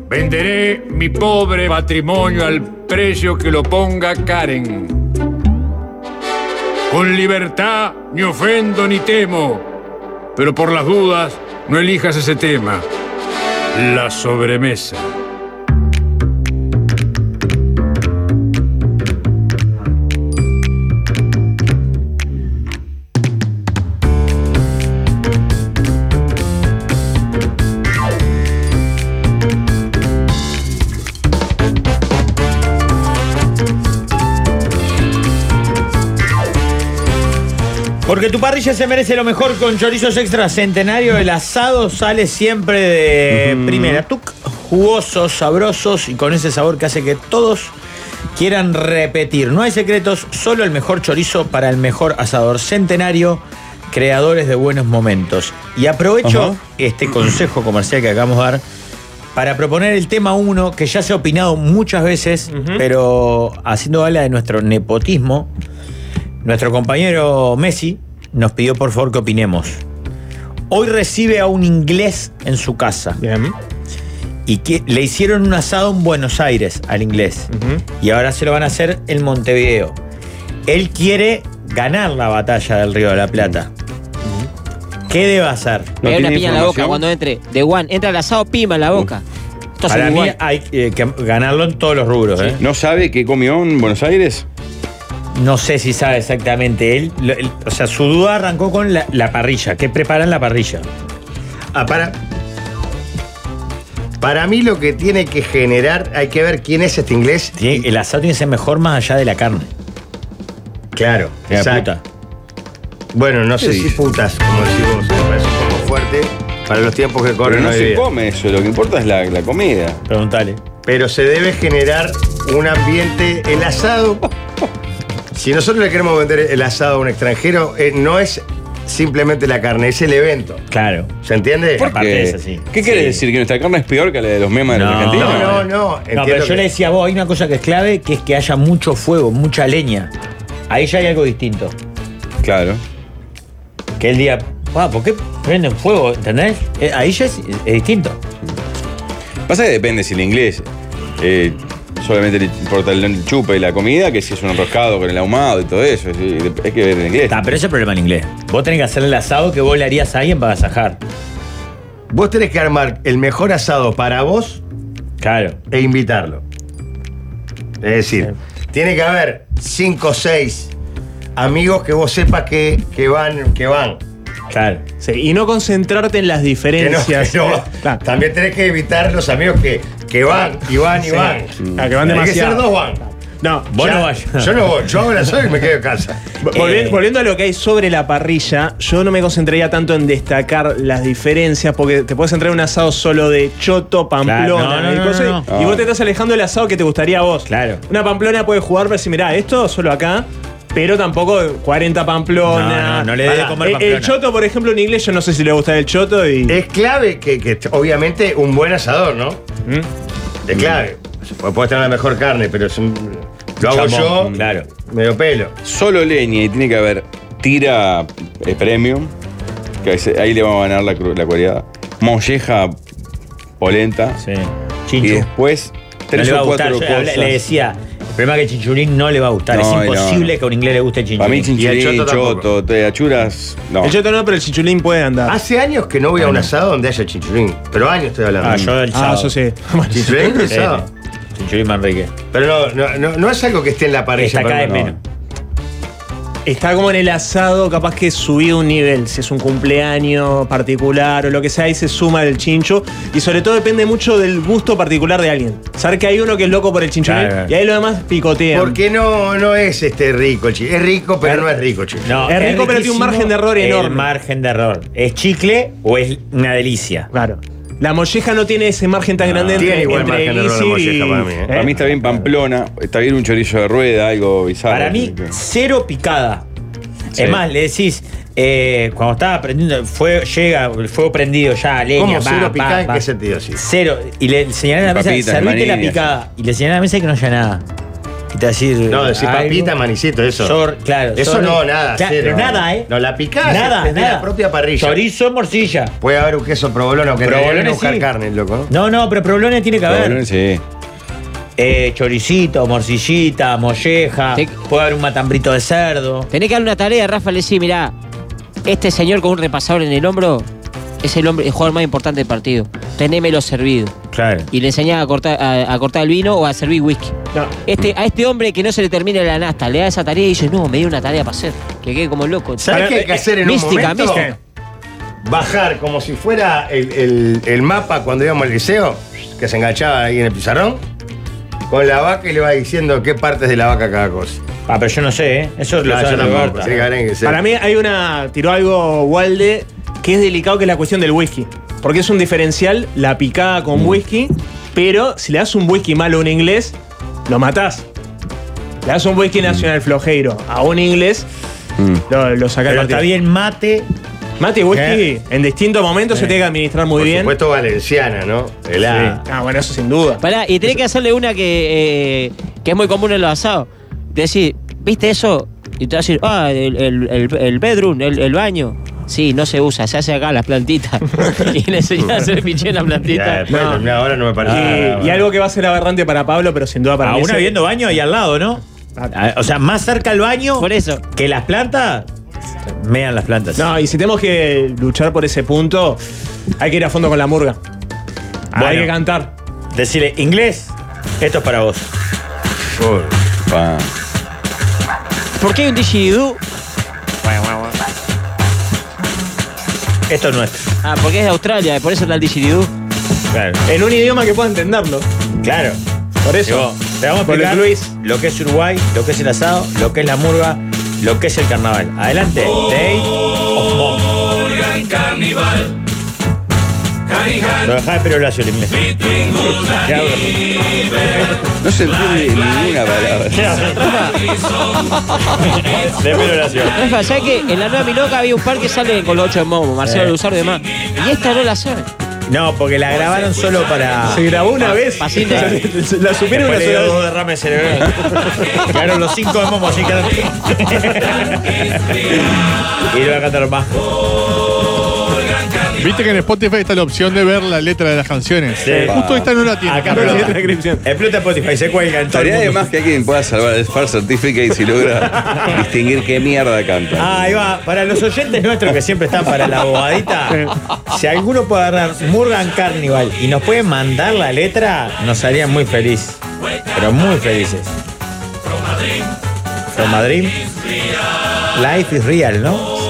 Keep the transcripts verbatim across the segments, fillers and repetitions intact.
venderé mi pobre patrimonio al precio que lo ponga Karen. Con libertad ni ofendo ni temo, pero por las dudas no elijas ese tema. La sobremesa. Porque tu parrilla se merece lo mejor con chorizos extra centenario. El asado sale siempre de uh-huh. primera. Tuc, jugosos, sabrosos y con ese sabor que hace que todos quieran repetir. No hay secretos, solo el mejor chorizo para el mejor asador. Centenario, creadores de buenos momentos. Y aprovecho uh-huh. este consejo comercial que acabamos de dar para proponer el tema uno, que ya se ha opinado muchas veces, uh-huh. pero haciendo gala de nuestro nepotismo. Nuestro compañero Messi nos pidió por favor que opinemos. Hoy recibe a un inglés en su casa. Bien. Y que le hicieron un asado en Buenos Aires al inglés. Uh-huh. Y ahora se lo van a hacer en Montevideo. Él quiere ganar la batalla del Río de la Plata. Uh-huh. ¿Qué debe hacer? Me da una piña en la boca cuando entre. De One, entra el asado, pima en la boca. Uh. Para mí hay eh, que ganarlo en todos los rubros. Sí. ¿eh? ¿No sabe qué comió en Buenos Aires? No sé si sabe exactamente. Él, él, o sea, su duda arrancó con la, la parrilla. ¿Qué preparan la parrilla? Ah, para, para mí lo que tiene que generar, hay que ver quién es este inglés. Tiene, el asado tiene que ser mejor más allá de la carne. Claro, exacto. Bueno, no sé si putas, como decimos, me parece un poco fuerte para los tiempos que corren. Pero no se come eso, lo que importa es la, la comida. Preguntale. Pero se debe generar un ambiente, el asado. Si nosotros le queremos vender el asado a un extranjero, eh, no es simplemente la carne, es el evento. Claro. ¿Se entiende? ¿Por qué? Es así. ¿Qué quiere sí. decir? ¿Que nuestra carne es peor que la de los memas de no, los argentinos? No, no, no. No, pero yo que... le decía a vos, hay una cosa que es clave, que es que haya mucho fuego, mucha leña. Ahí ya hay algo distinto. Claro. Que el día, ah, ¿por qué prenden fuego? ¿Entendés? Eh, ahí ya es, es distinto. Pasa que depende si el inglés... Eh, solamente le importa el chupe y la comida, que si es un enroscado con el ahumado y todo eso. Hay que ver en inglés. Ah, pero ese es el problema en inglés. Vos tenés que hacer el asado que vos le harías a alguien para agasajar. Vos tenés que armar el mejor asado para vos. Claro. E invitarlo. Es decir, sí. tiene que haber cinco o seis amigos que vos sepas que, que van, que van. Claro. Sí, y no concentrarte en las diferencias. Que no, que no. Claro. También tenés que evitar los amigos que, que van y van y sí. van. Ah, que van demasiado. Hay que ser dos van. No, vos no vayas. Yo no voy, yo hago el asado y me quedo en casa. Volviendo, eh. volviendo a lo que hay sobre la parrilla, yo no me concentraría tanto en destacar las diferencias, porque te puedes entrar en un asado solo de choto, pamplona, claro, no, no, y, cosas, no, no. y vos te estás alejando del asado que te gustaría a vos. Claro. Una pamplona puede jugar para decir, mirá, esto solo acá. Pero tampoco cuarenta pamplonas. No, no, no le debe comer pamplona. El choto, por ejemplo, en inglés, yo no sé si le gusta el choto. Y... Es clave que, que obviamente, un buen asador, ¿no? ¿Mm? Es clave. Mm. Puedes tener la mejor carne, pero es un, lo hago Chamón, yo, claro. medio pelo. Solo leña y tiene que haber tira eh, premium, que ahí le vamos a ganar la, la cualidad. Molleja polenta. Sí. Chinchu. Y después tres no o cuatro gustar. cosas. Le decía... El problema es que el chinchulín no le va a gustar. No, es imposible no. que a un inglés le guste el chinchulín. A mí chinchulín, choto, choto te achuras, no. El choto no, pero el chinchulín puede andar. Hace años que no voy a un asado donde haya chinchulín. Pero años estoy hablando. Ah, yo el sábado. Ah, yo sí. ¿Chinchulín del sábado? Chinchulín Manrique. Pero no, no, no, no es algo que esté en la parrilla. Está acá de menos. Está como en el asado, capaz que subido un nivel. Si es un cumpleaños particular o lo que sea, ahí se suma el chincho. Y sobre todo depende mucho del gusto particular de alguien. Saber que hay uno que es loco por el chinchulín, claro, y ahí lo demás picotean. Porque no, no es este rico el chinchulín. Es rico, pero no es rico el chinchulín. No, es rico, pero tiene un margen de error enorme. El margen de error. ¿Es chicle o es una delicia? Claro. La molleja no tiene ese margen tan no, grande entre, tiene igual entre margen de error la molleja para mí. ¿eh? Para mí está bien Pamplona, está bien un chorizo de rueda, algo bizarro. Para mí, cero picada. Sí. Es más, le decís, eh, cuando estaba prendiendo, fuego, llega el fuego prendido ya, leña, ¿cómo va, cero picada? va, ¿En va. qué sentido? Sí. Cero. Y le señalé a la mesa, servite la picada. Y le señalé a la mesa que no haya nada. Y te va a decir. No, decir algo. papita, manicito, eso. Sor- claro. Eso sor- no, nada. Claro, cero. pero nada, ¿eh? No, la picás Nada, es de nada. la propia parrilla. Chorizo, morcilla. Puede haber un queso provolone, que Provolone, no buscar sí. carne, loco. ¿no? No, no, pero provolone tiene que haber. Provolone, sí. Eh, choricito, morcillita, molleja. Sí. Puede haber un matambrito de cerdo. Tenés que darle una tarea, Rafa, le decís, mirá, este señor con un repasador en el hombro es el hombre, el jugador más importante del partido. Tenémelo servido. Claro. Y le enseñás a cortar, a, a cortar el vino o a servir whisky. No. Este, a este hombre que no se le termine la nasta, le da esa tarea y dice, no, me dio una tarea para hacer. Que quede como loco. ¿Sabes qué hay que hacer en Mística, un momento? mística. Bajar como si fuera el, el- el mapa cuando íbamos al liceo, que se enganchaba ahí en el pizarrón, con la vaca y le va diciendo qué partes de la vaca cada cosa. Ah, pero yo no sé, ¿eh? Eso lo No, sabe yo tampoco, Roberta. tiene que haber alguien que sepa. Para mí hay una. Tiró algo Walde que es delicado, que es la cuestión del whisky. Porque es un diferencial la picada con whisky, pero si le das un whisky malo a un inglés, lo matás. Le das un whisky nacional flojeiro a un inglés, Mm. lo, lo sacás Pero del partido. está bien mate. Mate y whisky ¿Qué? en distintos momentos Sí. se tiene que administrar muy Por bien. supuesto valenciana, ¿no? El A. Sí. Ah, bueno, eso sin duda. Pará, y tenés que hacerle una que, eh, que es muy común en los asados. Decir, ¿viste eso? Y te va a decir, ah, el, el, el, el bedroom, el, el baño. Sí, no se usa, se hace acá las plantitas. Y le enseñás a hacer piché en la Ya, plantita. después No. de terminar ahora no me parece. Y, nada, y algo que va a ser aberrante para Pablo, pero sin duda para mí. Aún es- habiendo baño ahí al lado, ¿no? Ah, O sea, más cerca al baño Por eso. que las plantas, mean las plantas. No, y si tenemos que luchar por ese punto, hay que ir a fondo con la murga. Bueno. Hay que cantar. Decirle, inglés, esto es para vos. Uy. Pa. ¿Por qué hay un didgeridoo? Esto es nuestro. Ah, porque es de Australia, por eso está el didgeridoo. Claro. En un idioma que pueda entenderlo. Claro. Por eso. Digo, te vamos a Por lo explicar incluís. lo que es Uruguay, lo que es el asado, lo que es la murga, lo que es el carnaval. Adelante. Day of Mom. Lo dejá de pelo lacio el inglés. ¿Qué hago? No se entiende ninguna palabra. ¿Qué hago? De pelo lacio. Rafa, ¿sabes qué? En la Nueva Miloca había un par que sale con los ocho de Momo, Marcelo Eh. Luzardo y demás. Y esta no la sabe. No, porque la grabaron solo para. Se grabó una vez. Pasín de- La supieron una Después le dio sola dos vez. derrames cerebrales. Quedaron los cinco de Momo, así quedaron. Y lo voy a cantar más. Viste que en Spotify está la opción de ver la letra de las canciones. Sí. Justo esta no la tiene. Acá No, explota. sí, en la descripción. Explota Spotify, se cuelga en todo el Estaría mundo. además que alguien pueda salvar el Far Certificate si logra distinguir qué mierda canta. Ah, ahí va. Para los oyentes nuestros que siempre están para la bobadita, si alguno puede agarrar Murgan Carnival y nos puede mandar la letra, nos harían muy feliz. Pero muy felices. From Madrid. Life is real, ¿no?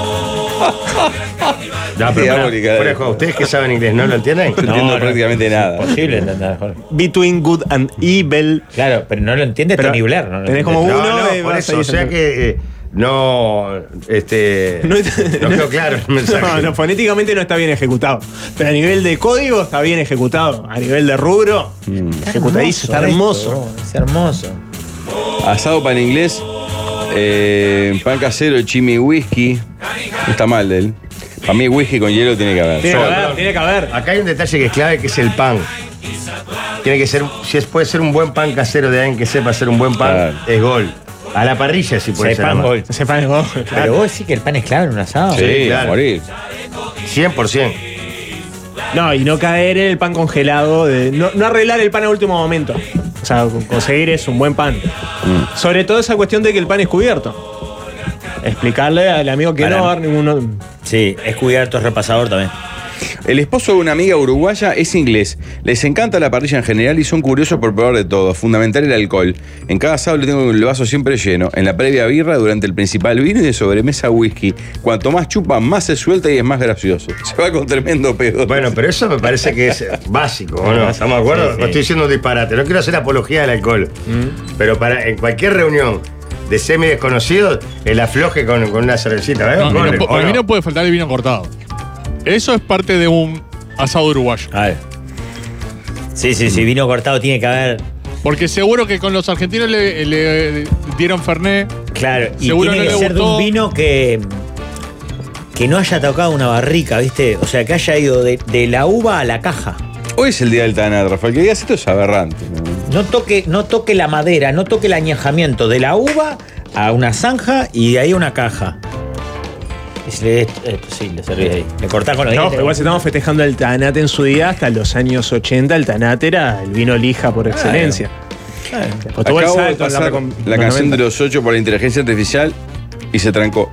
No, pero Diabólica. para- fuera de juego, ustedes que saben inglés, ¿no lo entienden? No entiendo prácticamente nada. Imposible entender, Jorge. Between good and evil. Claro, pero no lo entiende Pero Tony Blair. No lo tenés entiende. como No, uno no, y por vas eso, ahí o sea sentado. que eh, no, este, No, no quedó claro el mensaje. No, no, fonéticamente no está bien ejecutado. Pero a nivel de código está bien ejecutado. A nivel de rubro, ejecutadísimo. Está hermoso. esto, Es hermoso. Asado pan inglés, eh, pan casero, chimi whisky. No está mal de él. Para mí whisky con hielo tiene que haber. Tiene que Solo. haber, tiene que haber. Acá hay un detalle que es clave, que es el pan. Tiene que ser, si es, puede ser un buen pan casero de alguien que sepa hacer un buen pan, Claro. es gol. A la parrilla sí puede Se ser. pan además. gol. Ese pan es gol, Pero claro. vos decís que el pan es clave en un asado. Sí, Sí, claro. a morir. cien por ciento. No, y no caer en el pan congelado. De, no, no arreglar el pan a último momento. O sea, conseguir es un buen pan. Sobre todo esa cuestión de que el pan es cubierto. Explicarle al amigo que Para- no va a dar ninguno. Sí, es cubierto, es repasador también. El esposo de una amiga uruguaya es inglés. Les encanta la parrilla en general y son curiosos por probar de todo. Fundamental el alcohol. En cada asado le tengo el vaso siempre lleno. En la previa birra, durante el principal vino y de sobremesa whisky. Cuanto más chupa, más se suelta y es más gracioso. Se va con tremendo pedo. Bueno, pero eso me parece que es básico, ¿o no? ¿Estamos de acuerdo? Sí, sí. No estoy diciendo un disparate, no quiero hacer apología del alcohol. Pero para en cualquier reunión de semi desconocidos, el afloje con, con una cervecita, ¿eh? No, Gol, no, ¿o para mí no? no puede faltar el vino cortado. Eso es parte de un asado uruguayo. A ver. Sí, sí, sí, vino cortado tiene que haber. Porque seguro que con los argentinos le, le dieron Fernet. Claro, y Seguro tiene no que le ser de gustó. un vino que. que no haya tocado una barrica, ¿viste? O sea, que haya ido de, de la uva a la caja. Hoy es el día del Tanat, Rafael. Que digas esto es aberrante. ¿no? No toque, no toque la madera, no toque el añejamiento de la uva a una zanja y de ahí a una caja. Y se le, eh, sí, le servís ahí. Le cortás con los No, dientes. pero igual si estamos festejando el Tanate en su día, hasta los años ochenta el Tanate era el vino lija por excelencia. Claro. Después tuvo el Acabo de salto en la, pasar recom- la los canción noventa. de los ocho por la inteligencia artificial y se trancó.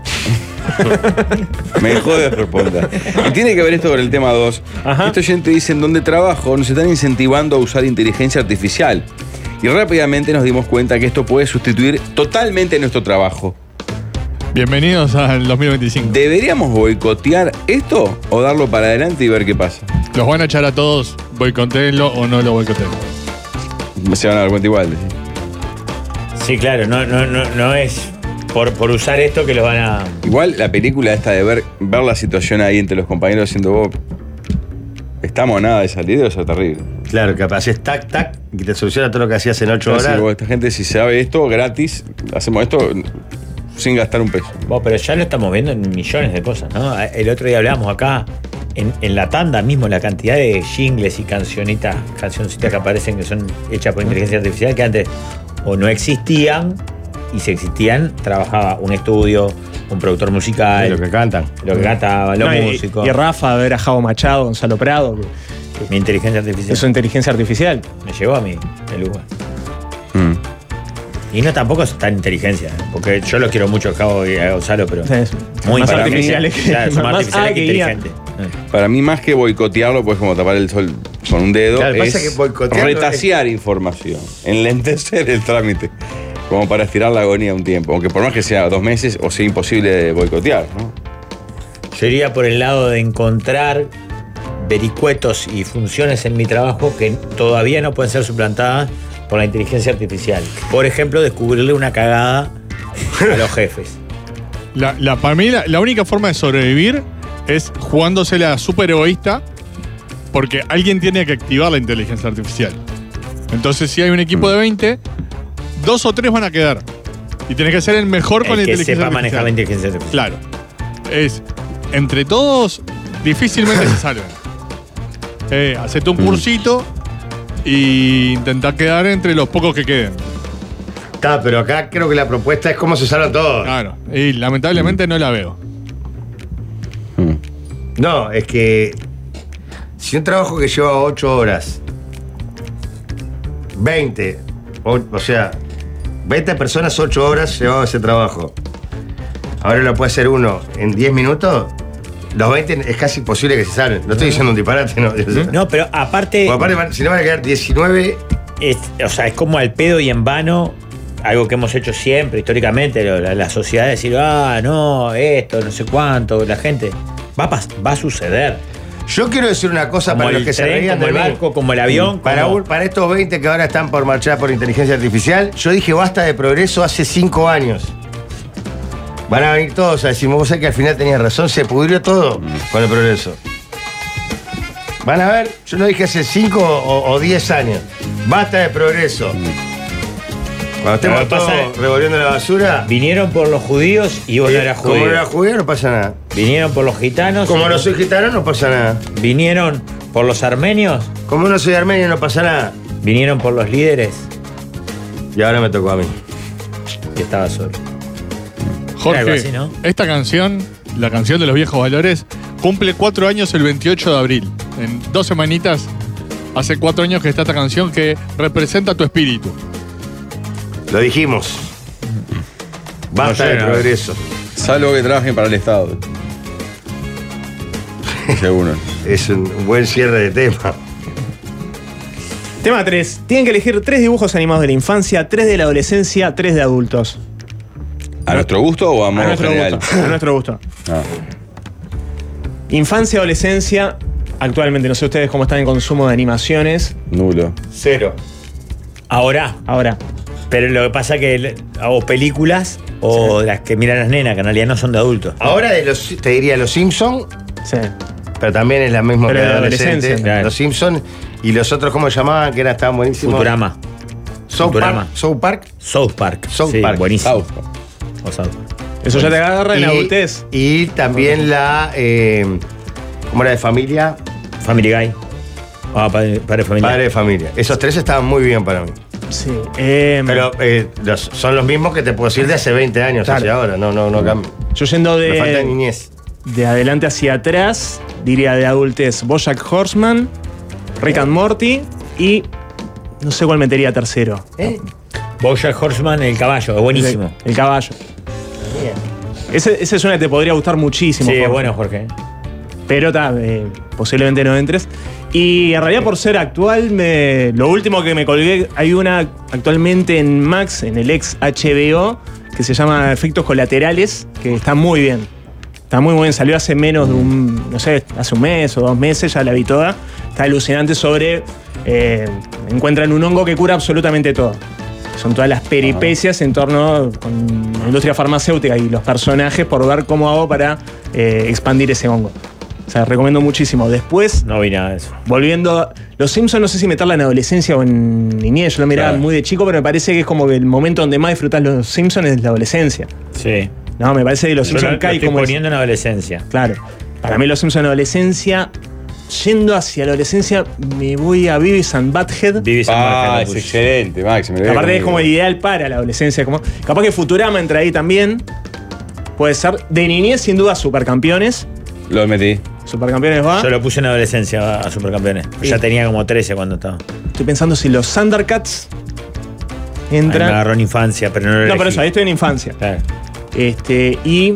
Me dejó de responder. Y tiene que ver esto con el tema dos. Ajá. Este oyente dice: en donde trabajo nos están incentivando a usar inteligencia artificial. Y rápidamente nos dimos cuenta que esto puede sustituir totalmente nuestro trabajo. Bienvenidos al dos mil veinticinco. ¿Deberíamos boicotear esto o darlo para adelante y ver qué pasa? Los van a echar a todos, boicotéenlo o no lo boicoteen. Se van a dar cuenta igual. ¿sí? Sí, claro, no, no, no, no es por, por usar esto que lo van a. Igual la película esta de ver, ver la situación ahí entre los compañeros diciendo: vos, estamos a nada de salir, debe ser terrible. Claro, que haces tac, tac, y te soluciona todo lo que hacías en ocho Entonces, horas. vos, esta gente, si sabe esto gratis, hacemos esto sin gastar un peso. Bueno, pero ya lo estamos viendo en millones de cosas, ¿no? El otro día hablábamos acá, en, en la tanda mismo, la cantidad de jingles y cancioncitas, cancioncitas que aparecen que son hechas por inteligencia artificial, que antes o no existían, y si existían, trabajaba un estudio, un productor musical, De lo que cantan. lo que cantaba, los No, y- músicos. Y, Rafa, a ver a Javo Machado, Gonzalo Prado, que Mi inteligencia artificial. es inteligencia artificial. Me llegó a mí, el lugar. Mm. Y no tampoco es tan inteligencia, ¿eh? Porque yo los quiero mucho a Cabo y a Gonzalo, pero O sea, es muy más para mí, artificiales que- claro, son más más artificiales A que que I A. inteligentes. Eh. Para mí, más que boicotearlo, pues como tapar el sol con un dedo, Claro, es pasa que boicotearlo retasear información, enlentecer el trámite, como para estirar la agonía un tiempo, aunque por más que sea dos meses o sea imposible de boicotear, ¿no? Yo iría por el lado de encontrar vericuetos y funciones en mi trabajo que todavía no pueden ser suplantadas por la inteligencia artificial. Por ejemplo, descubrirle una cagada a los jefes. La, la, para mí, la, la única forma de sobrevivir es jugándosela súper egoísta, porque alguien tiene que activar la inteligencia artificial. Entonces, si hay un equipo de veinte, dos o tres van a quedar. Y tenés que ser el mejor con la El que inteligencia sepa artificial. manejar la inteligencia artificial. Claro. Es, entre todos, difícilmente se salven. Eh, hacete un cursito y intentá quedar entre los pocos que queden. Está, pero acá creo que la propuesta es cómo se salvan todos. Claro. Y lamentablemente no la veo. No, es que si un trabajo que lleva ocho horas, veinte, o, o sea, veinte personas, ocho horas llevaba ese trabajo. Ahora lo puede hacer uno en diez minutos. Los veinte es casi imposible que se salven. No estoy diciendo un disparate, no. No, pero aparte, Porque aparte, van- si no van a quedar diecinueve. es, o sea, es como al pedo y en vano, algo que hemos hecho siempre, históricamente, lo- la, la sociedad, decir, ah, no, esto, no sé cuánto, la gente. Va a, pas- va a suceder. Yo quiero decir una cosa Como para los el que se tren, reían como de el mí. barco, como el avión. Para, como- un- para estos veinte que ahora están por marchar por inteligencia artificial, yo dije basta de progreso hace cinco años. Van a venir todos a decir, vos sabés que al final tenías razón, se pudrió todo con el progreso. Van a ver, yo lo dije hace cinco o, o diez años. Basta de progreso. Cuando estemos Pero todos pasa- revolviendo la basura, Vinieron por los judíos y vos no eras como judío. no era judío, no pasa nada. Vinieron por los gitanos. Como y- no soy gitano, no pasa nada. Vinieron por los armenios. Como no soy armenio, no pasa nada. Vinieron por los líderes. Y ahora me tocó a mí. Y estaba solo. Jorge, Algo así, ¿no? esta canción, la canción de los viejos valores, cumple cuatro años el veintiocho de abril. En dos semanitas, hace cuatro años que está esta canción que representa tu espíritu. Lo dijimos. Basta No sé, de no. progreso. Salvo que trabajen para el Estado. Seguro. Es un buen cierre de tema. Tema tres. Tienen que elegir tres dibujos animados de la infancia, tres de la adolescencia, tres de adultos. ¿A nuestro gusto o a A modo nuestro general? gusto. A nuestro gusto. Ah. Infancia, adolescencia. Actualmente no sé ustedes cómo están en consumo de animaciones. Nulo. Cero. Ahora. Ahora. Pero lo que pasa es que le- hago películas o las que miran las nenas, que en realidad no son de adultos. Ahora de los, te diría los Simpsons, Sí. pero también es la misma Pero que de adolescente. adolescencia, claro. Los Simpsons y los otros, ¿cómo se llamaban? Que eran, estaban buenísimos. Futurama. South Futurama. Park. South Park. South Park. South Sí, Park. buenísimo. South. O South Park. Eso ya te agarra en la Y- adultez. Y también la. Eh, ¿Cómo era de familia? Family Guy. Ah, padre, padre familiar. Padre de familia. Esos tres estaban muy bien para mí. Sí. Eh, Pero eh, los- son los mismos que te puedo decir de hace veinte años Claro. hacia ahora. No, no, no cambia. yo yendo Me falta de, niñez. de adelante hacia atrás, diría de adultez BoJack Horseman, Rick and Morty y no sé cuál metería tercero. ¿Eh? BoJack Horseman, el caballo, es buenísimo. El, el caballo. Ese, ese es una que te podría gustar muchísimo. Sí, es Jorge. bueno, Jorge. Pero ta, eh, posiblemente no entres. Y en realidad por ser actual, me, lo último que me colgué, hay una actualmente en Max, en el ex H B O, que se llama Efectos Colaterales, que está muy bien. Está muy bien, salió hace menos de un, no sé, hace un mes o dos meses, ya la vi toda. Está alucinante sobre, eh, encuentran un hongo que cura absolutamente todo. Son todas las peripecias en torno con la industria farmacéutica y los personajes por ver cómo hago para eh, expandir ese hongo. O sea, recomiendo muchísimo. Después, No vi nada de eso. volviendo. Los Simpsons, no sé si meterla en adolescencia o en niñez. Yo lo miraba Claro. muy de chico, pero me parece que es como que el momento donde más disfrutas los Simpsons es la adolescencia. Sí. No, me parece que los Yo lo, Simpsons lo caen estoy como. es- poniendo en adolescencia. Claro. Para mí, los Simpsons en adolescencia. Yendo hacia la adolescencia, me voy a Beavis and Butthead. Vivis Ah, es excelente, Max. me lo voy a Aparte es como comer. ideal para la adolescencia. Como, capaz que Futurama entra ahí también. Puede ser. De niñez, sin duda, Supercampeones. Lo metí. Supercampeones va. Yo lo puse en adolescencia a Supercampeones. Sí. Ya tenía como trece cuando estaba. Estoy pensando si los Thundercats Ahí me entran. agarró en infancia, pero no lo No, elegí. pero eso, ahí estoy en infancia. Claro. Este, y.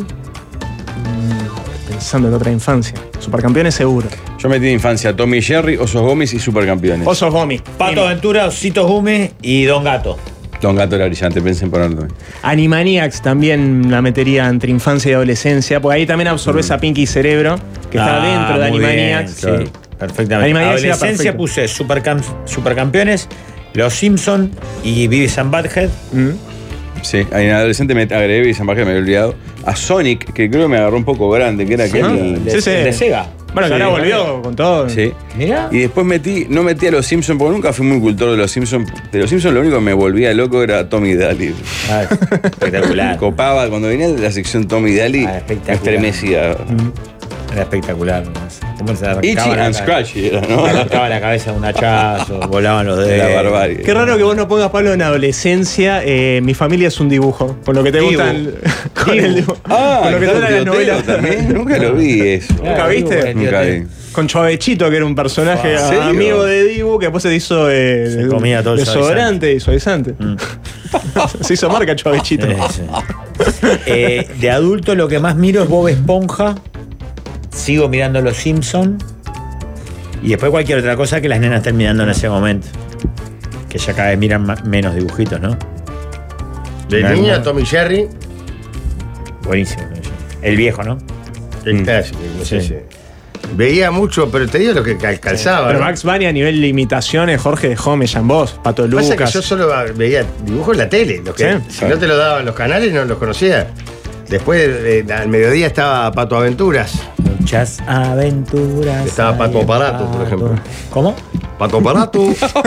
mm, Pensando en otra infancia. Supercampeones seguro. Yo metí de infancia Tommy y Jerry, Osos Gomis y Supercampeones. Osos Gomis. Pato Aventura, Ositos Gume y Don Gato. Don Gato era brillante, pensé en ponerlo también. Animaniacs también la metería entre infancia y adolescencia, porque ahí también absorbes a Pinky Cerebro, que está Ah, dentro de muy Animaniacs. bien, claro. sí, perfectamente. Animaniacs era Adolescencia perfecto. puse Supercam- Supercampeones, Los Simpson y Beavis and Butthead. Mm. Sí, en adolescente me agregué y San Parque me había olvidado. A Sonic, que creo que me agarró un poco grande, que era aquel. Ah, De, Sí, sí. de Sega. Bueno, que Sí. ahora volvió con todo. Sí. Mirá. Y después metí, no metí a los Simpsons, porque nunca fui muy cultor de los Simpsons. De los Simpsons lo único que me volvía loco era Tommy Daly. Ah, espectacular. Copaba, cuando venía de la sección Tommy Daly, Ah, me espectacular. estremecía. Era espectacular. ¿Cómo se Itchy arrancaba la and ca- Scratchy era, ¿no? arrancaba la cabeza de un hachazo, volaban los dedos. La barbarie. Qué raro que vos no pongas Pablo en adolescencia. Eh, mi familia es un dibujo. Con lo que te Dibu. gusta el, con el dibujo. Ah, con lo que te claro, gustan las tiroteo novelas. también. Nunca lo vi eso. ¿Nunca viste? Nunca vi. Con Chovechito, que era un personaje Ah, ¿serio? amigo de Dibu, que después se hizo eh, Se comía todo el desodorante y suavizante. Mm. Se hizo marca Chovechito. Sí, sí. Eh, de adulto lo que más miro es Bob Esponja. Sigo mirando Los Simpson. Y después cualquier otra cosa que las nenas estén mirando en ese momento. Que ya cada vez miran ma- menos dibujitos, ¿no? De No, niño, no. Tommy Jerry. Buenísimo. El viejo, ¿no? El clásico, no sé Sí. si- Veía mucho, pero te digo lo que cal- calzaba. Pero ¿no? Max Bunny a nivel de imitaciones, Jorge dejó Mellan Vos, Pato Pasa que Lucas. yo solo veía dibujos en la tele. Los que, Sí. si no te lo daban los canales, no los conocía. Después, eh, al mediodía estaba Pato Aventuras. Muchas aventuras. Estaba Paco hay en Parato, por Pato. ejemplo. ¿Cómo? Pato Aparato.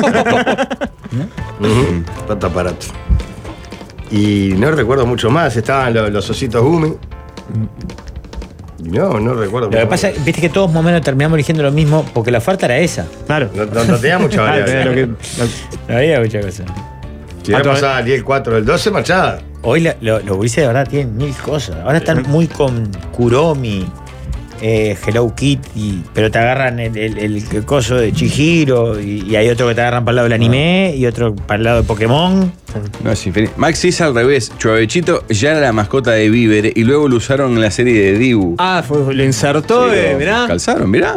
Ujú, Pato Aparato. Y no recuerdo mucho más. Estaban los, los ositos Gumi. No, no recuerdo. Lo que mucho pasa, más. viste que todos más o menos terminamos eligiendo lo mismo porque la oferta era esa. Claro. No, no- no tenía mucha Claro, variedad. lo que- lo- No había mucha cosa. Si ya Pato- pasaba el diez, cuatro, el doce, marchaba. Hoy la- lo- los gurises de verdad tienen mil cosas. Ahora están muy con Kuromi, eh, Hello Kitty, pero te agarran el, el- el coso de Chihiro y, y hay otro que te agarran para el lado del anime y otro para el lado de Pokémon. No, es infinito. Max es al revés. Chovechito ya era la mascota de Bieber y luego lo usaron en la serie de Dibu. Ah, fue, lo insertó, Sí, eh, lo mirá. Calzaron, mirá.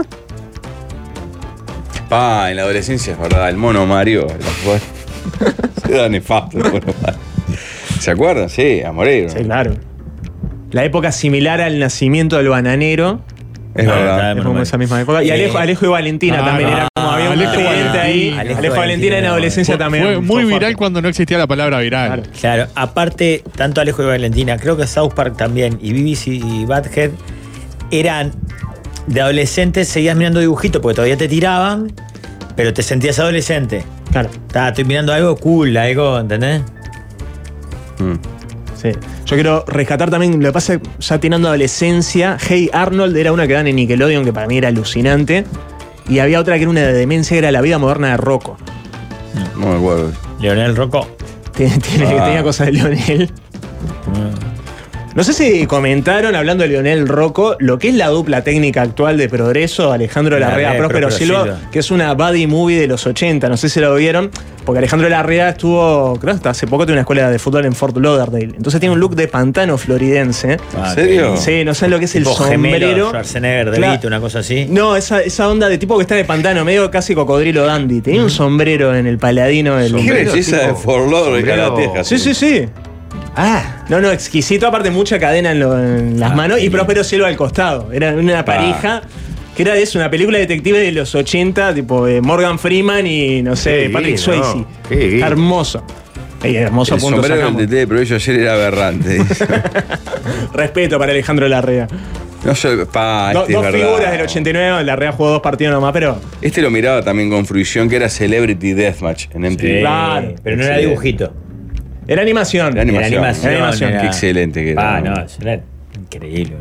Pa, en la adolescencia es verdad, el mono Mario. Se da nefasto el mono Mario. ¿Se acuerdan? Sí, a morir. Sí, claro. La época similar al nacimiento del bananero. Es Ah, verdad. claro. Es como esa misma época. Y Eh, Alejo, Alejo y Valentina ah, también era como había un Alejo y cliente ahí. Valentina. Alejo, Alejo y Valentina en Valentina, adolescencia Fue, también. fue muy fue viral fuerte. cuando no existía la palabra viral. Claro. Claro, aparte, tanto Alejo y Valentina, creo que South Park también, y B B C y Butthead, eran de adolescentes, seguías mirando dibujitos porque todavía te tiraban, pero te sentías adolescente. Claro, Ta, estoy mirando algo cool, algo, ¿entendés? Mm. sí. Yo quiero rescatar también, lo que pasa ya tirando adolescencia, Hey Arnold era una que dan en Nickelodeon que para mí era alucinante. Y había otra que era una de demencia, que era La vida moderna de Rocco. No me acuerdo. Leonel Rocco. Tiene, tiene- Ah. Tenía cosas de Leonel. No sé si comentaron, hablando de Leonel Rocco, lo que es la dupla técnica actual de Progreso, Alejandro Larrea, Larrea, Próspero Próspero Silva, Silva. que es una buddy movie de los ochenta, no sé si lo vieron, porque Alejandro Larrea estuvo, creo que hasta hace poco tiene una escuela de fútbol en Fort Lauderdale, entonces tiene un look de pantano floridense. ¿En serio? Sí, no sé lo que es el Tipo gemelo, sombrero. Schwarzenegger, De Claro. Vito, una cosa así. No, esa, esa onda de tipo que está de pantano, medio casi cocodrilo dandy. Tenía un sombrero en el paladino del. ¿Qué Sombrero belleza tipo- de Fort Lauderdale, sombrero- Calateja? Sí, sí, sí. Ah, No, no, exquisito, aparte mucha cadena en, lo- en las Ah, manos y sí. Próspero Silva al costado. Era una pareja que era de eso, una película de detective de los ochenta, tipo de Morgan Freeman y no sé, Qué Patrick divino, Swayze. qué divino. Está hermoso. Ey, hermoso El punto sombrero del sacamos. D T de Provello ayer era aberrante. Respeto para Alejandro Larrea. No sé, pa, Do- este dos es verdad. figuras del ochenta y nueve, Larrea jugó dos partidos nomás, pero. Este lo miraba también con fruición, que era Celebrity Deathmatch en M T V. sí, Claro. pero no era Excelente. dibujito. Era animación. Era animación. Era animación. Era animación. era- Qué excelente que era. Ah, no, eso era increíble.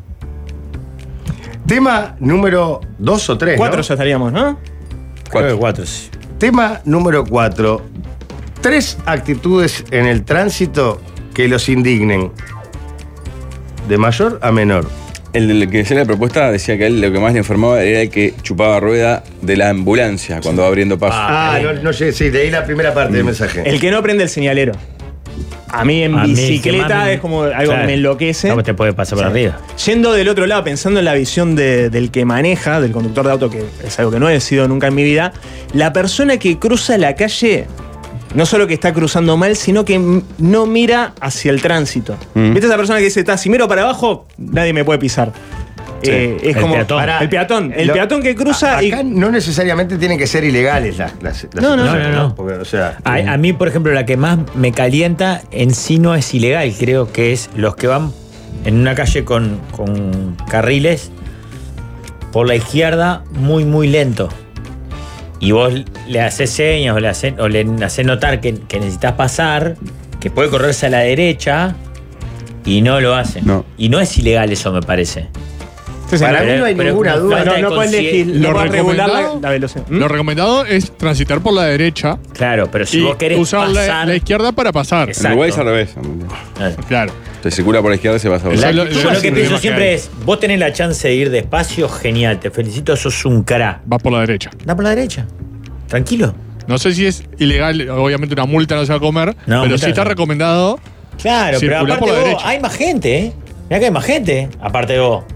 Tema número dos o tres. Cuatro ¿no? ya estaríamos, ¿no? Creo que cuatro, sí. Tema número cuatro. Tres actitudes en el tránsito que los indignen. De mayor a menor. El del que hacía la propuesta decía que a él lo que más le enfermaba era el que chupaba rueda de la ambulancia cuando va abriendo paso. Ah, no, no sé, sí, leí la primera parte del mensaje. El que no prende el señalero. A mí en A mí, bicicleta que más me- es como algo Claro. que me enloquece. ¿Cómo te puede pasar por Sí. arriba? Yendo del otro lado, pensando en la visión de- del que maneja, del conductor de auto, que es algo que no he sido nunca en mi vida, la persona que cruza la calle, no solo que está cruzando mal, sino que m- no mira hacia el tránsito. Mm. ¿Viste esa persona que dice, está, si miro para abajo, nadie me puede pisar? Eh, es El como peatón. Pará, el peatón, el lo- peatón que cruza a- y Acá no necesariamente tienen que ser ilegales las, las, las No, no, situaciones, no, no. Porque, o sea, A, a mí, por ejemplo, la que más me calienta en sí no es ilegal, creo que es los que van en una calle con, con carriles por la izquierda muy, muy lento. Y vos le haces señas o le haces, o le haces notar que, que necesitas pasar, que puede correrse a la derecha y no lo hacen. No. Y no es ilegal eso, me parece. Sí, sí, Para no, mí no hay pero- ninguna pero- duda. falta no, de no puedes consci- elegir, Lo no puedes regular la, recomendado- la velocidad. ¿Mm? Lo recomendado es transitar por la derecha Claro, pero si y vos querés usar la, pasar... la izquierda para pasar. Exacto. En Uruguay es al revés. Eh. Claro. Se circula por la izquierda y se pasa por La la Eso actitud, es yo lo- lo que el pienso problema que siempre hay. es, vos tenés la chance de ir despacio, genial, te felicito, sos un cará. Va por la derecha. Da por la derecha. Tranquilo. No sé si es ilegal, obviamente una multa no se va a comer, No, pero multa sí está no. recomendado. Claro, pero Circulá aparte por la vos, derecha. hay más gente, ¿eh? Mirá que hay más gente, aparte de vos.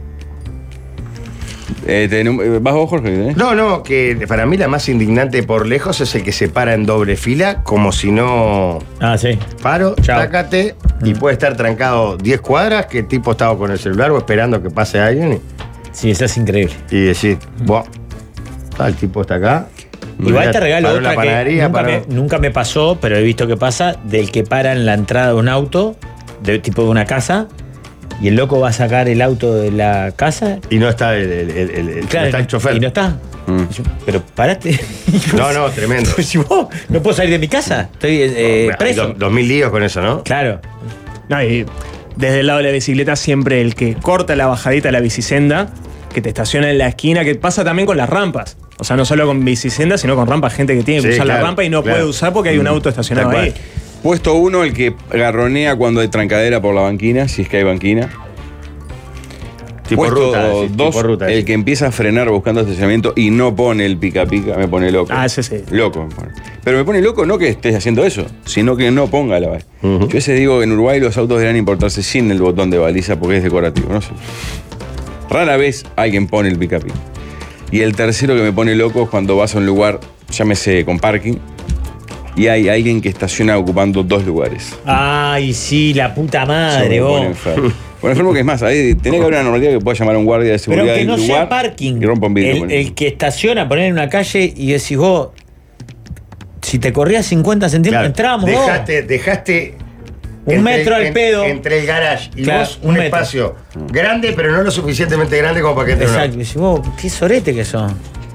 Eh, te enum- eh, ¿Vas vos, Jorge? ¿Eh? No, no, que para mí la más indignante por lejos es el que se para en doble fila, como si no Ah, sí. paro, Chao. tácate, y puede estar trancado diez cuadras, que el tipo estaba con el celular o esperando que pase alguien, Sí, eso es increíble. y, y decir, buah, ah, el tipo está acá. Igual te regalo paró en la otra que panadería, nunca paró- me, nunca me pasó, pero he visto que pasa, del que para en la entrada de un auto, de tipo de una casa, y el loco va a sacar el auto de la casa. Y no está el, el- el- el- no está el chofer. Y no está. Mm. Pero parate. No, no, tremendo. Pues si vos no puedo salir de mi casa, estoy eh, Hay preso. do- dos mil líos con eso, ¿no? Claro. No, y desde el lado de la bicicleta siempre el que corta la bajadita de la bicisenda, que te estaciona en la esquina, que pasa también con las rampas. O sea, no solo con bicisenda, sino con rampas, gente que tiene que Sí, usar la claro, rampa y no claro. puede usar porque hay un auto estacionado Tal cual. ahí. Puesto uno, el que garronea cuando hay trancadera por la banquina, si es que hay banquina. Tipo Puesto ruta, sí, dos, tipo ruta, el sí. que empieza a frenar buscando estacionamiento y no pone el pica pica, me pone loco. Ah, ese sí. Loco me pone. Pero me pone loco no que estés haciendo eso, sino que no ponga la baliza. Ujú. Yo ese digo que en Uruguay los autos deberían importarse sin el botón de baliza porque es decorativo, no sé. Rara vez alguien pone el pica pica. Y el tercero que me pone loco es cuando vas a un lugar, llámese con parking, y hay alguien que estaciona ocupando dos lugares. Ay, sí, la puta madre, Eso me vos. pone enfermo. Bueno, enfermo que es más, ahí tenés que haber una normativa que pueda llamar a un guardia de Pero seguridad que del no lugar sea parking. y rompa un vidrio. El, con él. el que estaciona, poner en una calle y decís vos, si te corrías cincuenta centímetros, Claro, entrábamos dejaste, dejaste Un metro al pedo. Entre el garage y Claro, vos un un, metro. espacio grande, pero no lo suficientemente grande como para que entre uno. Exacto. Y decís vos, qué sorete que son.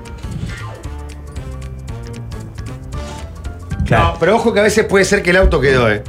No, pero ojo que a veces puede ser que el auto quedó, ¿eh?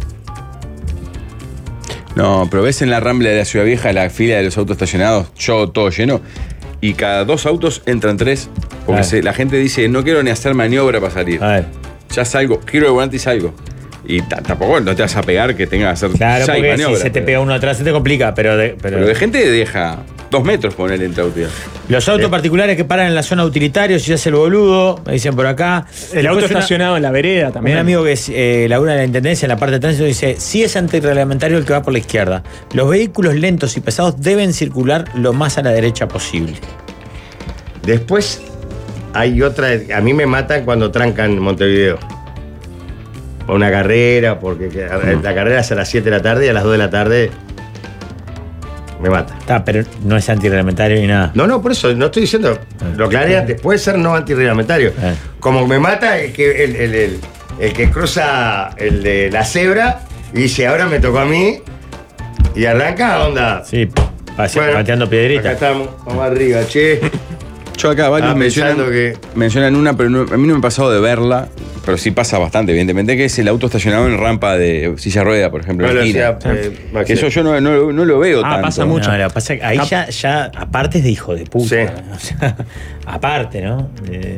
No, pero ves en la Rambla de la Ciudad Vieja la fila de los autos estacionados, yo todo lleno, y cada dos autos entran tres, porque Claro. se- la gente dice, no quiero ni hacer maniobra para salir. A ver. ya salgo, giro de volante y salgo. Y t- tampoco no te vas a pegar que tengas que hacer Claro, seis porque maniobras, si se te pero- pega uno atrás se te complica, pero de, pero Pero de gente deja dos metros poner entre autos. los autos particulares que paran en la zona utilitaria, si hace el boludo, me dicen por acá. El auto Después una- estacionado en la vereda también. Un amigo que es, eh, labura en la intendencia en la parte de tránsito dice: sí es antirreglamentario el que va por la izquierda. Los vehículos lentos y pesados deben circular lo más a la derecha posible. Después hay otra. A mí me matan cuando trancan Montevideo. Por una carrera, porque que- la carrera es a las siete de la tarde y a las dos de la tarde me mata. Está, pero no es antirreglamentario ni nada. No, no, por eso no estoy diciendo. Lo aclaré antes, puede ser no antirreglamentario. Eh. Como me mata el que, el, el- el- el que cruza el de la cebra y dice, ahora me tocó a mí. Y arranca, onda. Sí, pase- Bueno, pateando piedrita. Acá estamos, vamos arriba, che. Yo acá varios Ah, mencionan, pensando que- mencionan una, pero no- a mí no me ha pasado de verla, pero sí pasa bastante, evidentemente, que es el auto estacionado en rampa de silla rueda, por ejemplo, en la esquina. Velocidad, eh, Que máxima. eso yo no, no- no lo veo Ah, tanto. pasa mucho. No, lo que pasa es que ahí ya, ya, aparte es de hijo de puta. Sí. O sea, aparte, ¿no? Eh,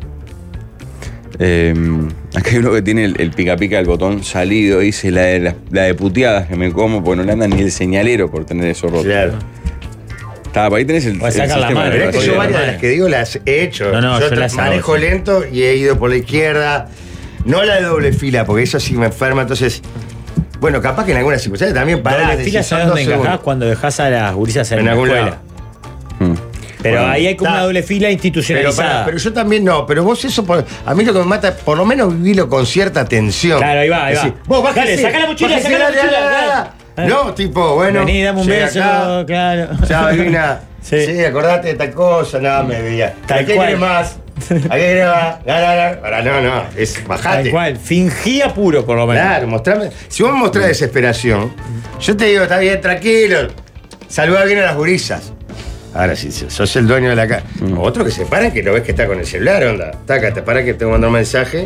Eh, acá hay uno que tiene el, el pica pica del botón salido, dice la de, la, la de puteadas que me como, porque no le anda ni el señalero por tener eso roto. Claro. Está, por ahí tenés el, Puedes el sacar la sistema mano, de Pero es que yo recorrido. varias de las que digo las he hecho. No, no, yo tra- las hago, manejo sí. lento y he ido por la izquierda. No la de doble fila, porque eso sí me enferma. Entonces, bueno, capaz que en algunas circunstancias también para Doble fila, ¿sabes dónde encajás? Cuando dejás a las gurisas en, En la algún escuela. lado. Mm. Pero Bueno, ahí hay como está. una doble fila Pero, institucionalizada. pará, pero yo también no, pero vos eso, por- a mí lo que me mata, por lo menos vivilo con cierta tensión. Claro, ahí va, ahí va. Vos bájese, Dale, sacá la mochila, bájese, sacá la dale, mochila, dale, dale. dale. No, tipo, bueno. Vení, dame un llegué beso, acá, claro. Chao, Divina. Sí. Sí. acordate de tal cosa, nada, me veía. Tal ¿A qué cual. querés más? ¿A qué querés más? No, no, no. Ahora no, no, es bajate. Tal cual, fingía puro por lo menos. Claro, mostrame. Si vos me mostrás desesperación, yo te digo, está bien, tranquilo. Saluda bien a las gurisas. Ahora, si sos el dueño de la casa. Otro que se para que lo ves que está con el celular, onda. Taca, te para que te mando un mensaje.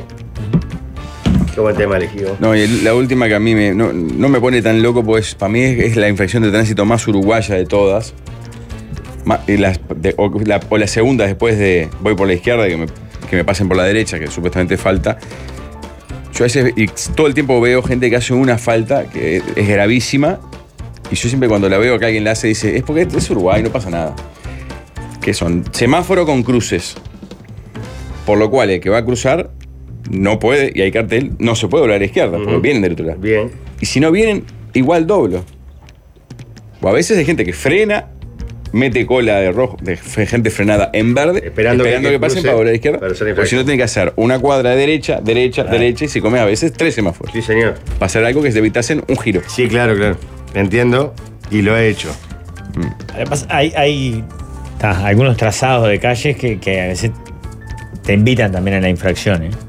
Qué buen tema elegido. No, y el- la última que a mí me, no, no me pone tan loco, pues para mí es, es la infracción de tránsito más uruguaya de todas. Ma- y las- de- o, la, o la segunda después de voy por la izquierda, que me, que me pasen por la derecha, que supuestamente falta. Yo a veces, y todo el tiempo veo gente que hace una falta que es gravísima, y yo siempre cuando la veo que alguien la hace, dice, es porque es Uruguay, no pasa nada. Que son semáforo con cruces. Por lo cual el que va a cruzar no puede, y hay cartel, no se puede doblar a la izquierda, porque Ujú. vienen del otro lado. Bien. Y si no vienen, igual doblo. O a veces hay gente que frena, mete cola de rojo, de f- gente frenada en verde, Esperando que- que que, pasen cruce para doblar a la izquierda. para hacer Porque si no, tiene que hacer una cuadra de derecha, derecha, derecha, y se come a veces tres semáforos. Sí, señor. Para hacer algo que se evitasen un giro. Sí, claro, claro. Entiendo y lo he hecho. Además, hay, hay ta, algunos trazados de calles que, que a veces te invitan también a la infracción. ¿eh?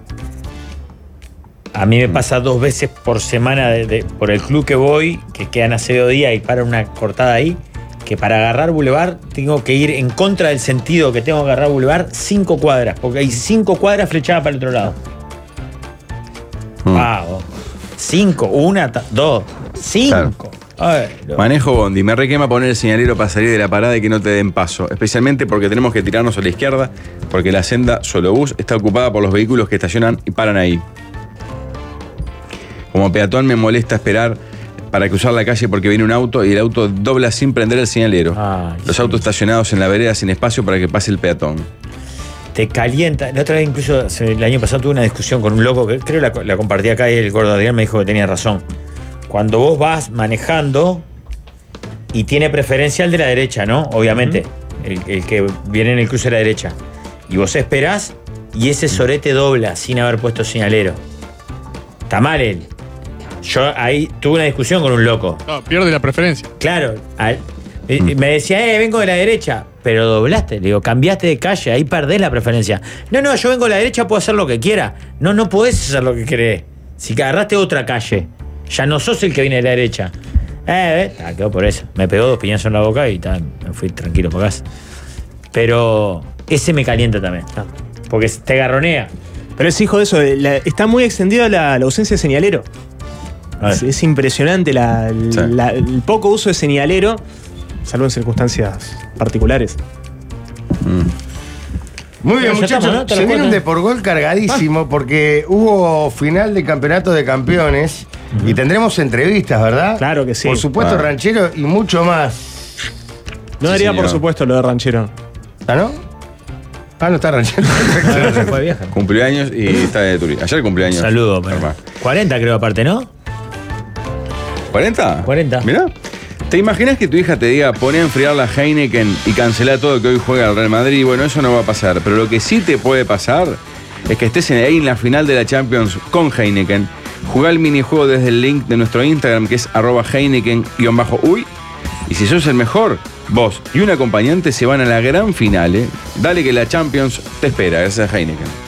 A mí me pasa dos veces por semana de- de- por el club que voy, que quedan hace dos días y para una cortada ahí, que para agarrar Boulevard tengo que ir en contra del sentido que tengo que agarrar Boulevard cinco cuadras, porque hay cinco cuadras flechadas para el otro lado. Mm. Wow. Cinco, una, ta- dos, cinco. Ay, no. Manejo bondi, me requema poner el señalero para salir de la parada y que no te den paso, especialmente porque tenemos que tirarnos a la izquierda, porque la senda Solobús está ocupada por los vehículos que estacionan y paran ahí. Como peatón me molesta esperar para cruzar la calle porque viene un auto y el auto dobla sin prender el señalero. Ay, los sí. autos estacionados en la vereda sin espacio para que pase el peatón. Te calienta. La otra vez, incluso se- el año pasado, tuve una discusión con un loco que creo la, la compartí acá y el gordo Adrián me dijo que tenía razón. Cuando vos vas manejando y tiene preferencia el de la derecha, ¿no? Obviamente, el, el que viene en el cruce de la derecha. Y vos esperás y ese sorete dobla sin haber puesto señalero. Está mal él. Yo ahí tuve una discusión con un loco. No, pierde la preferencia. Claro, al- eh, me decía, eh, vengo de la derecha, pero doblaste, le digo, cambiaste de calle, ahí perdés la preferencia. No, no, yo vengo de la derecha, puedo hacer lo que quiera. No, no podés hacer lo que querés. Si agarraste otra calle, ya no sos el que viene de la derecha. Eh, eh, ah, quedó por eso. Me pegó dos piñazos en la boca y ta, me fui tranquilo por casa. Pero ese me calienta también, porque te garronea. Pero es hijo de eso, la- está muy extendida la, la ausencia de señalero. A ver. Es, es impresionante la- Sí. la- el poco uso de señalero, salvo en circunstancias particulares. Muy bien, Pero ya muchachos. estamos, ¿no? Te Se lo viene un cuento. de por gol cargadísimo porque hubo final de campeonato de campeones y tendremos entrevistas, ¿verdad? Claro que sí. Por supuesto, Ah. ranchero y mucho más. No Sí, daría, por señor. supuesto, lo de ranchero. ¿Ah, no? Ah, no está ranchero. Claro, se fue vieja. Cumplió años y está de turismo. Ayer cumplió años. Saludo, pero- Germán. cuarenta creo aparte, ¿no? ¿cuarenta? cuarenta. Mirá. ¿Te imaginas que tu hija te diga, poné a enfriar la Heineken y cancelá todo que hoy juega el Real Madrid? Bueno, eso no va a pasar. Pero lo que sí te puede pasar es que estés en- ahí en la final de la Champions con Heineken. Jugá el minijuego desde el link de nuestro Instagram, que es arroba Heineken-uy. Y si sos el mejor, vos y un acompañante se van a la gran final. ¿eh? Dale que la Champions te espera. Gracias a Heineken.